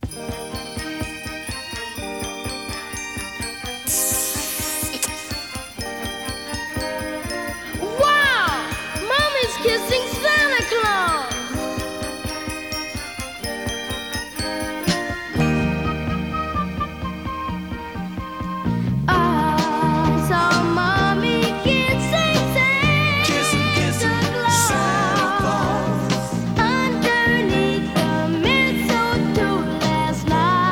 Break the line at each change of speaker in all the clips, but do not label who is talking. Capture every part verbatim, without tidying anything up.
Wow! Mommy's kissing Santa Claus! I saw Mommy kissing Santa
Kissing, kissing
Claus
Santa Claus
underneath the mistletoe last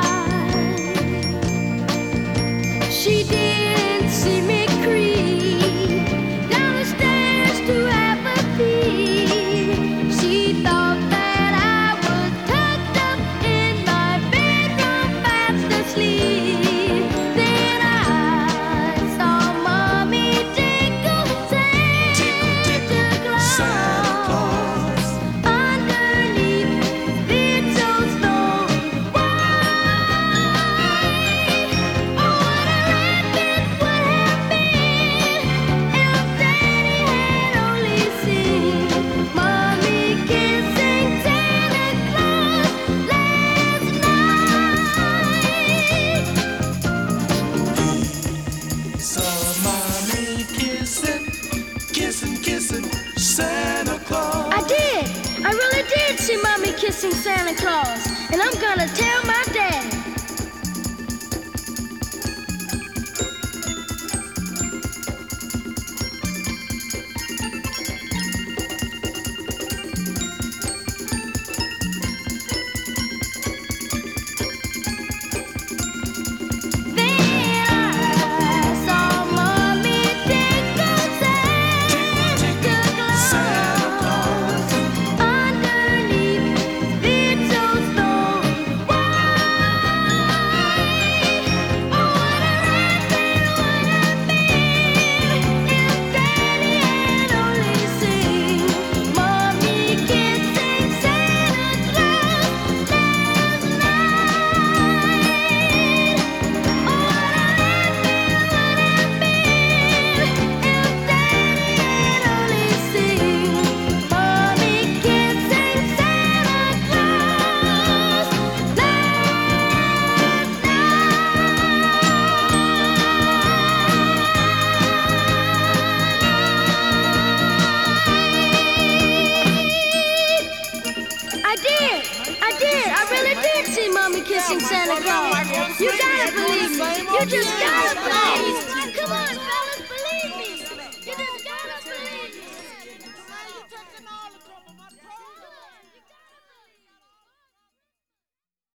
night. She didn't see me creep down the stairs to have a peek. She thought that I was tucked up in my bedroom fast asleep. Then I saw Mommy tickle
Tickle, tickle Santa
Santa
Claus
Claus underneath his mistletoe. Oh, what a life it would have been if Daddy had only seen Mommy kissing Santa Claus last night.
Saw mommy kissing, kissing, kissing Santa Claus.
I did. I really did see Mommy kissing Santa Claus, and I'm gonna tell my daddy. Then I saw Mommy tickle Santa
Santa
Claus
Claus
underneath mistletoe. Oh, what a life it would have been if Daddy had only seen Mommy kissing Santa Claus last night. Oh, what a life it would have been if Daddy had only seen Mommy kissing Santa Claus last night. I did. I did. I really did see Mommy kissing Santa Claus. You gotta believe me. You just gotta believe me. Come on, fellas.